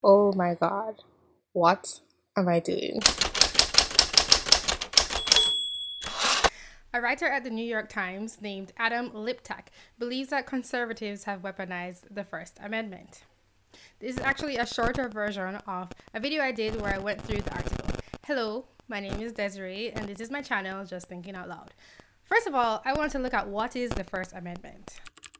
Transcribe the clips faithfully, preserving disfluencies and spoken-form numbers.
Oh my god, what am I doing? A writer at the New York Times named Adam Liptak believes that conservatives have weaponized the First Amendment. This is actually a shorter version of a video I did where I went through the article. Hello, my name is Desiree, and this is my channel, Just Thinking Out Loud. First of all, I want to look at what is the First Amendment.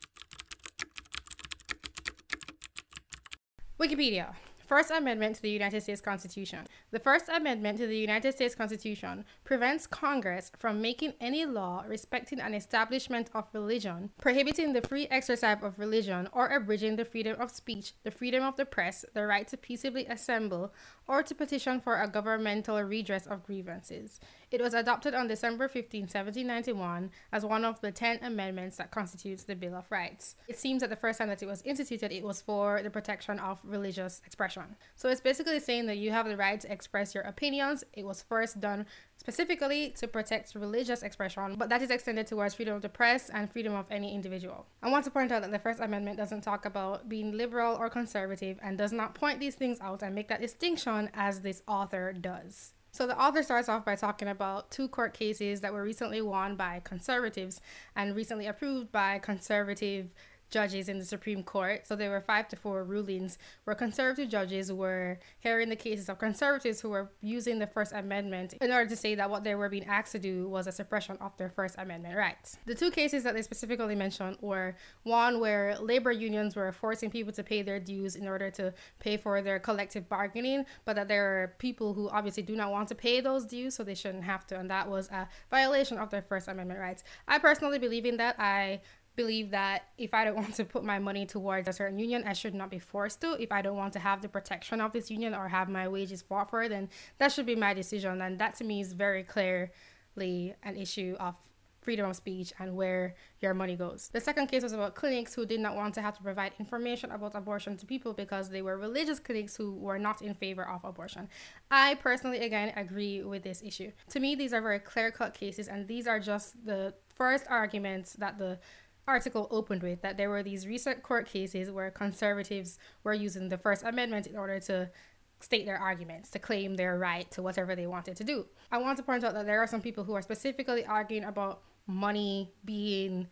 Wikipedia. First Amendment to the United States Constitution. The First Amendment to the United States Constitution prevents Congress from making any law respecting an establishment of religion, prohibiting the free exercise of religion, or abridging the freedom of speech, the freedom of the press, the right to peaceably assemble, or to petition for a governmental redress of grievances. It was adopted on December fifteenth, seventeen ninety-one, as one of the ten amendments that constitutes the Bill of Rights. It seems that the first time that it was instituted, it was for the protection of religious expression. So it's basically saying that you have the right to express your opinions. It was first done specifically to protect religious expression, but that is extended towards freedom of the press and freedom of any individual. I want to point out that the First Amendment doesn't talk about being liberal or conservative and does not point these things out and make that distinction as this author does. So the author starts off by talking about two court cases that were recently won by conservatives and recently approved by conservative judges in the Supreme Court. So there were five to four rulings where conservative judges were hearing the cases of conservatives who were using the First Amendment in order to say that what they were being asked to do was a suppression of their First Amendment rights. The two cases that they specifically mentioned were one where labor unions were forcing people to pay their dues in order to pay for their collective bargaining, but that there are people who obviously do not want to pay those dues, so they shouldn't have to, and that was a violation of their First Amendment rights. I personally believe in that. I believe that if I don't want to put my money towards a certain union, I should not be forced to. If I don't want to have the protection of this union or have my wages fought for, then that should be my decision. And that to me is very clearly an issue of freedom of speech and where your money goes. The second case was about clinics who did not want to have to provide information about abortion to people because they were religious clinics who were not in favor of abortion. I personally, again, agree with this issue. To me, these are very clear-cut cases, and these are just the first arguments that the article opened with, that there were these recent court cases where conservatives were using the First Amendment in order to state their arguments, to claim their right to whatever they wanted to do. I want to point out that there are some people who are specifically arguing about money being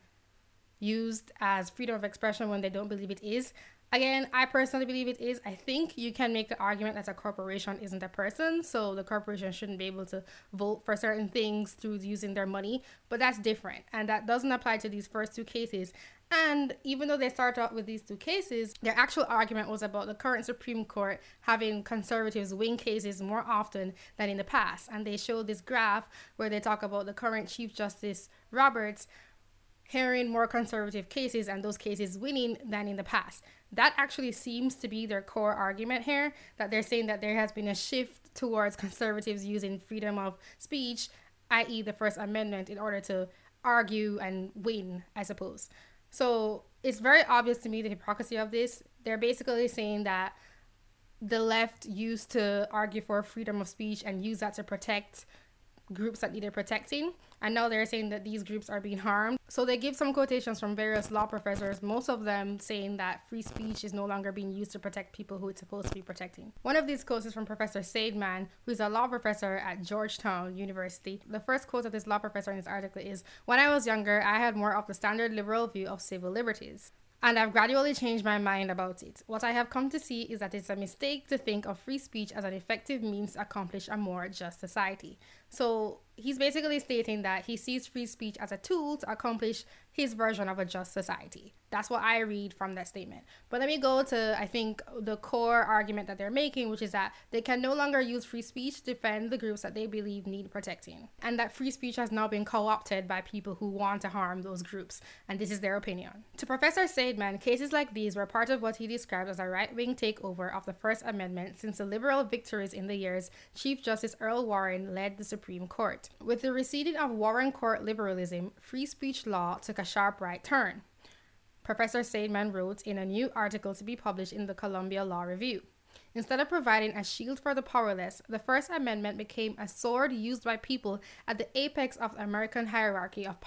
used as freedom of expression when they don't believe it is. Again, I personally believe it is. I think you can make the argument that a corporation isn't a person, so the corporation shouldn't be able to vote for certain things through using their money, but that's different, and that doesn't apply to these first two cases. And even though they start out with these two cases, their actual argument was about the current Supreme Court having conservatives win cases more often than in the past. And they showed this graph where they talk about the current Chief Justice Roberts hearing more conservative cases and those cases winning than in the past. That actually seems to be their core argument here, that they're saying that there has been a shift towards conservatives using freedom of speech, that is the First Amendment, in order to argue and win, I suppose. So it's very obvious to me the hypocrisy of this. They're basically saying that the left used to argue for freedom of speech and use that to protect groups that needed protecting, and now they're saying that these groups are being harmed. So they give some quotations from various law professors, most of them saying that free speech is no longer being used to protect people who it's supposed to be protecting. One of these quotes is from Professor Seidman, who's a law professor at Georgetown University. The first quote of this law professor in this article is, "When I was younger, I had more of the standard liberal view of civil liberties, and I've gradually changed my mind about it. What I have come to see is that it's a mistake to think of free speech as an effective means to accomplish a more just society." So he's basically stating that he sees free speech as a tool to accomplish his version of a just society. That's what I read from that statement. But let me go to, I think, the core argument that they're making, which is that they can no longer use free speech to defend the groups that they believe need protecting, and that free speech has now been co-opted by people who want to harm those groups, and this is their opinion. To Professor Seidman, cases like these were part of what he described as a right-wing takeover of the First Amendment since the liberal victories in the years Chief Justice Earl Warren led the Supreme Court. With the receding of Warren Court liberalism, free speech law took a sharp right turn, Professor Seidman wrote in a new article to be published in the Columbia Law Review. Instead of providing a shield for the powerless, the First Amendment became a sword used by people at the apex of the American hierarchy of power.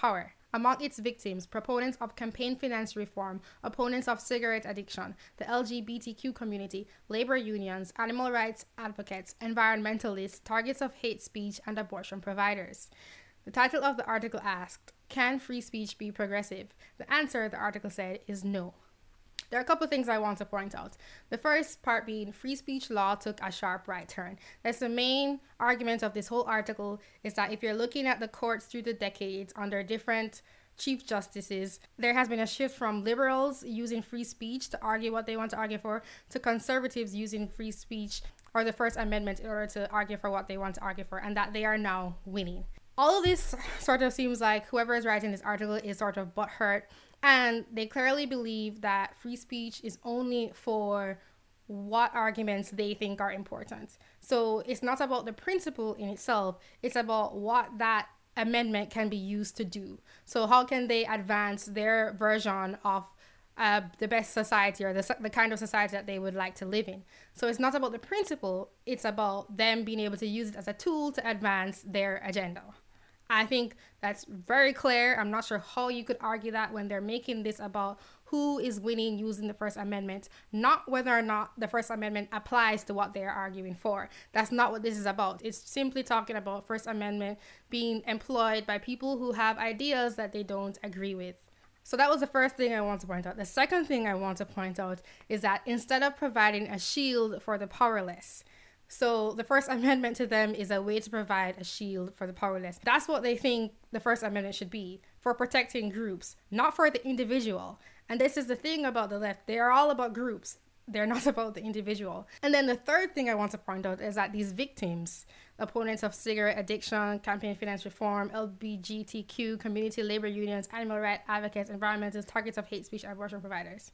Among its victims, proponents of campaign finance reform, opponents of cigarette addiction, the L G B T Q community, labor unions, animal rights advocates, environmentalists, targets of hate speech, and abortion providers. The title of the article asked, "Can free speech be progressive?" The answer, the article said, is no. There are a couple of things I want to point out. The first part being free speech law took a sharp right turn. That's the main argument of this whole article, is that if you're looking at the courts through the decades under different chief justices, there has been a shift from liberals using free speech to argue what they want to argue for to conservatives using free speech or the First Amendment in order to argue for what they want to argue for, and that they are now winning. All of this sort of seems like whoever is writing this article is sort of butthurt, and they clearly believe that free speech is only for what arguments they think are important. So it's not about the principle in itself, it's about what that amendment can be used to do. So how can they advance their version of uh, the best society, or the, the kind of society that they would like to live in. So it's not about the principle, it's about them being able to use it as a tool to advance their agenda. I think that's very clear. I'm not sure how you could argue that when they're making this about who is winning using the First Amendment, not whether or not the First Amendment applies to what they're arguing for. That's not what this is about. It's simply talking about First Amendment being employed by people who have ideas that they don't agree with. So that was the first thing I want to point out. The second thing I want to point out is that instead of providing a shield for the powerless, so the First Amendment to them is a way to provide a shield for the powerless. That's what they think the First Amendment should be, for protecting groups, not for the individual. And this is the thing about the left. They are all about groups. They're not about the individual. And then the third thing I want to point out is that these victims, opponents of cigarette addiction, campaign finance reform, L G B T Q, community, labor unions, animal rights advocates, environmentalists, targets of hate speech, and abortion providers,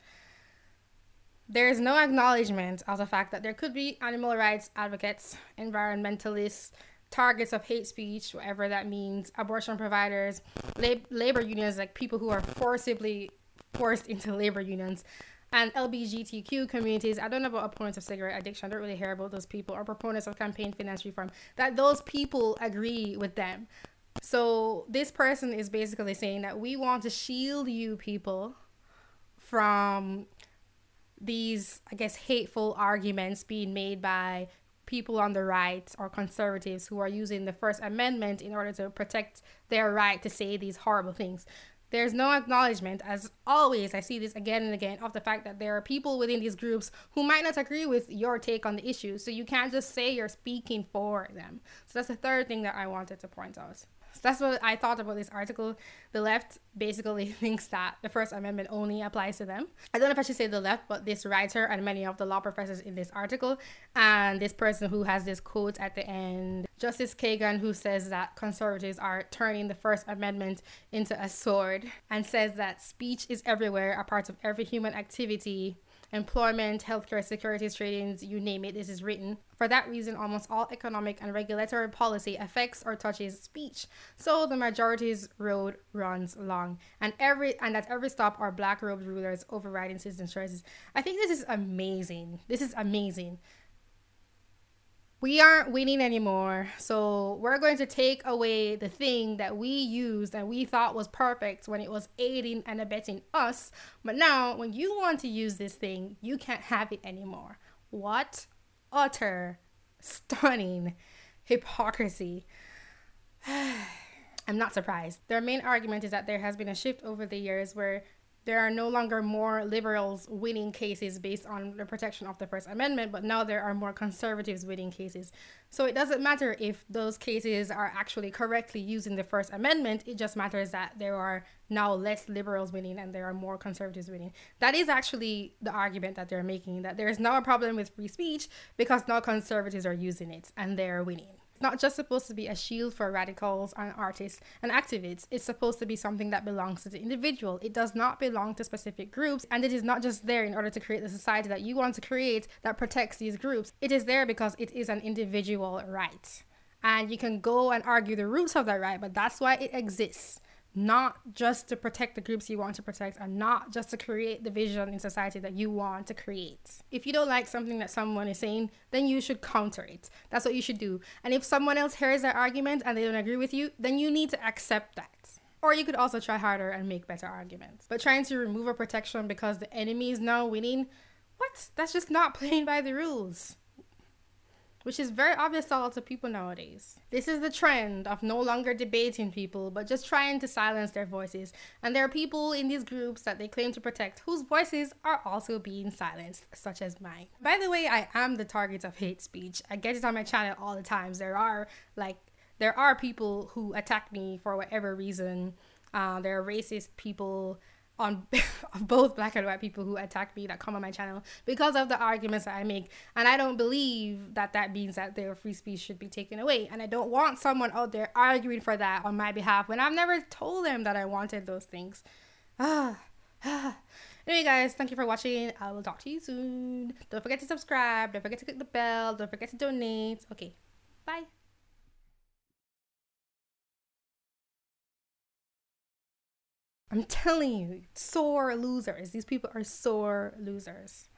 there is no acknowledgement of the fact that there could be animal rights advocates, environmentalists, targets of hate speech, whatever that means, abortion providers, lab- labor unions, like people who are forcibly forced into labor unions, and L G B T Q communities. I don't know about opponents of cigarette addiction. I don't really hear about those people, or proponents of campaign finance reform, that those people agree with them. So this person is basically saying that we want to shield you people from these, I guess, hateful arguments being made by people on the right or conservatives who are using the First Amendment in order to protect their right to say these horrible things. There's no acknowledgement, as always, I see this again and again, of the fact that there are people within these groups who might not agree with your take on the issue. So you can't just say you're speaking for them. So that's the third thing that I wanted to point out. So that's what I thought about this article. The left basically thinks that the First Amendment only applies to them. I don't know if I should say the left, but this writer and many of the law professors in this article, and this person who has this quote at the end, Justice Kagan, who says that conservatives are turning the First Amendment into a sword, and says that speech is everywhere, a part of every human activity, employment, healthcare, securities, tradings, you name it, this is written. For that reason, almost all economic and regulatory policy affects or touches speech. So the majority's road runs long, and every and at every stop are black-robed rulers overriding citizens' choices. I think this is amazing. This is amazing. We aren't winning anymore, so we're going to take away the thing that we used and we thought was perfect when it was aiding and abetting us. But now, when you want to use this thing, you can't have it anymore. What utter, stunning hypocrisy. I'm not surprised. Their main argument is that there has been a shift over the years where there are no longer more liberals winning cases based on the protection of the First Amendment, but now there are more conservatives winning cases. So it doesn't matter if those cases are actually correctly using the First Amendment, it just matters that there are now less liberals winning and there are more conservatives winning. That is actually the argument that they're making, that there is now a problem with free speech because now conservatives are using it and they're winning. Not just supposed to be a shield for radicals and artists and activists. It's supposed to be something that belongs to the individual. It does not belong to specific groups, and it is not just there in order to create the society that you want to create that protects these groups. It is there because it is an individual right, and you can go and argue the roots of that right, but that's why it exists. Not just to protect the groups you want to protect, and not just to create the vision in society that you want to create. If you don't like something that someone is saying, then you should counter it. That's what you should do. And if someone else hears that argument and they don't agree with you, then you need to accept that. Or you could also try harder and make better arguments. But trying to remove a protection because the enemy is now winning, what? That's just not playing by the rules. Which is very obvious to a lot of people nowadays. This is the trend of no longer debating people, but just trying to silence their voices. And there are people in these groups that they claim to protect whose voices are also being silenced, such as mine. By the way, I am the target of hate speech. I get it on my channel all the times. There are like, there are people who attack me for whatever reason. Uh, there are racist people on both black and white people who attack me that come on my channel because of the arguments that I make, and I don't believe that that means that their free speech should be taken away, and I don't want someone out there arguing for that on my behalf when I've never told them that I wanted those things. Ah, ah. Anyway guys, thank you for watching. I will talk to you soon. Don't forget to subscribe, don't forget to click the bell, don't forget to donate. Okay, bye. I'm telling you, sore losers. These people are sore losers.